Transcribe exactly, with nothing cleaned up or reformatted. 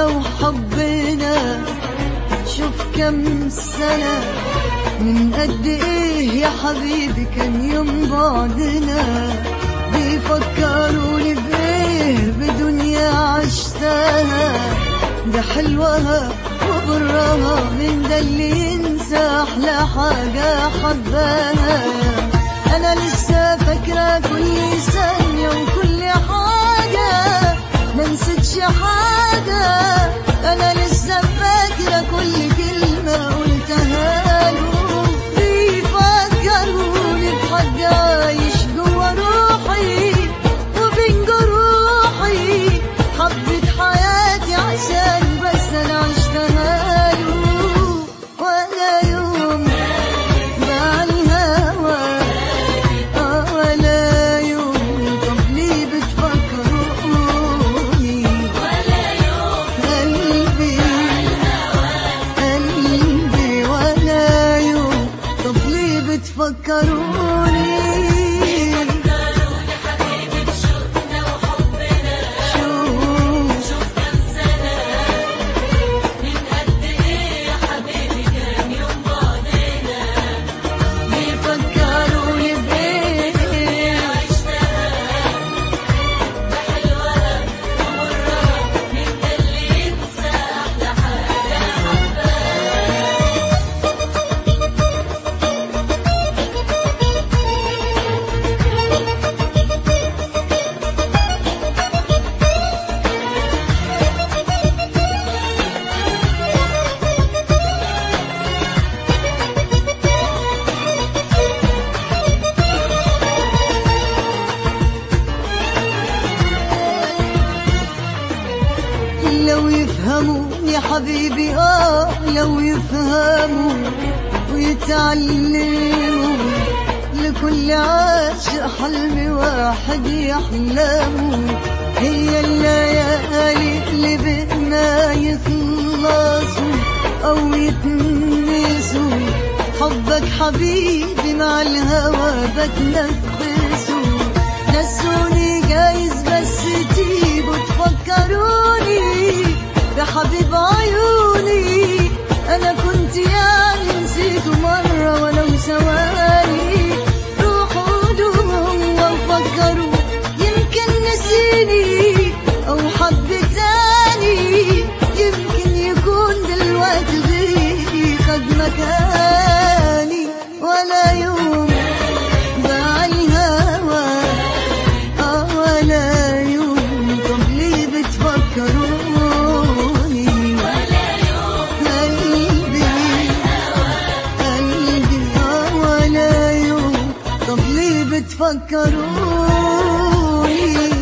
شوقنا وحبنا، شوف كم سنة من قد ايه يا حبيبي كان يوم بعدنا. بيفكروني بايه بدنيا عشتها، ده حلوها وبرها من ده اللي ينسى احلى حاجة حباها. انا لسه فاكرة كل ثانية وكل حاجة، ما نسيتش حاجة. انا لسه فاكرة كل كلمة قلتها له. بيفكروني بحد عايش جوا روحي وبين جروحي، حبة حياتي عشان بس انا عشتها له. ولا يوم مع الهوى اه ولا يوم، طب ليه بتفكروني؟ ولا يوم قلبي قلبي ولا يوم، طب ليه بتفكروني؟ لو يفهموا يا حبيبي اه لو يفهموا ويتعلموا، لكل عاشق حلم واحد يحلموا. هي الليالي اللي بينا يخلصوا او يتنسوا، حبك حبيبي مع الهوى بتنفسوا. نسوني جايز بس تيجوا تفكروني بحبيب عيوني. انا كنت يعني نسيته مرة ولو ثواني. روحوا لهم وفكروا يمكن نسيني او حب تاني، يمكن يكون دلوقتي غيري خد مكاني. ولا يوم باع الهوى اه ولا يوم، طب ليه بتفكروني؟ بتفكروني